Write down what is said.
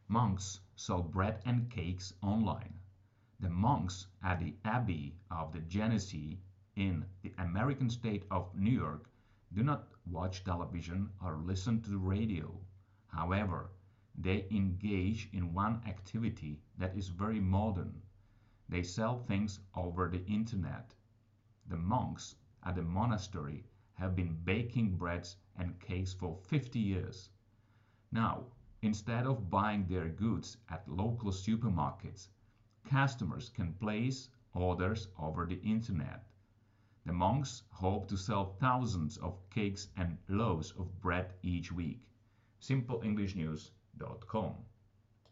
Monks sell bread and cakes online. The monks at the Abbey of the Genesee in the American state of New York do not watch television or listen to the radio. However, they engage in one activity that is very modern. They sell things over the internet. The monks at the monastery have been baking breads and cakes for 50 years. Now, instead of buying their goods at local supermarkets, customers can place orders over the internet. The monks hope to sell thousands of cakes and loaves of bread each week. SimpleEnglishNews.com